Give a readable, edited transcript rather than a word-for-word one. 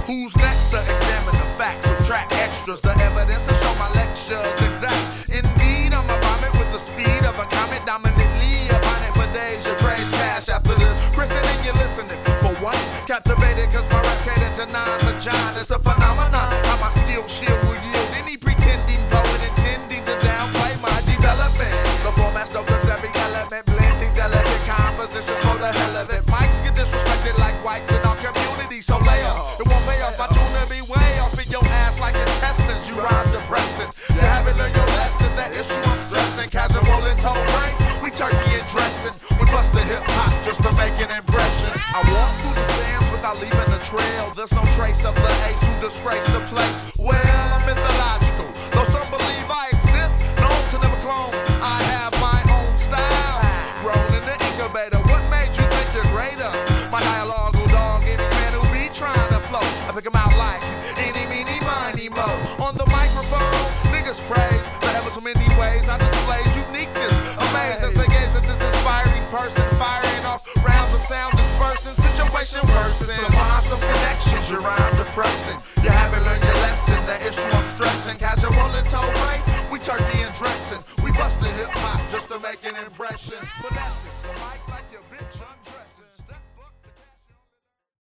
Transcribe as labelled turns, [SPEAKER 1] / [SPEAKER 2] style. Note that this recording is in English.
[SPEAKER 1] Who's next to examine the facts, subtract extras, the evidence to show my lectures exact? Indeed, I'm a vomit with the speed of a comet, dominantly upon it for days. You praise cash after this, christening you're listening. For once, captivated cause my rap catered to non-vagina. It's a phenomenon, how my steel shield will yield any pretending poet intending to downplay my development. The format stoked us every element, blending delicate compositions for the hell of it. Mics get disrespected like whites in our community, so lay off. It won't pay off, my tune to be way off in your ass like intestines. You rhyme depressing, you haven't learned your lesson. That issue I'm stressing, casual and toe brain, we turkey and dressing. We bust the hip hop just to make an impression. I walk through the sands without leaving a trail. There's no trace of the ace who disgraced the place. Well, I'm mythological, though some believe I exist, known to never clone. I have my own style, grown in the incubator. What made you think you're greater? My dialogue will dog any man who be trying to flow. I pick 'em out like any, meeny, miny, mo. On the microphone, niggas praise for ever so many ways I displays uniqueness. Amazed as they gaze at this inspiring person, firing off rounds of sound dispersing, situation worsen. Some connections, your rhyme depressing. You haven't learned your lesson, the issue I'm stressing. Casual and toe brain, we turkey and dressing. We bust the hip hop just to make an impression. Finessing.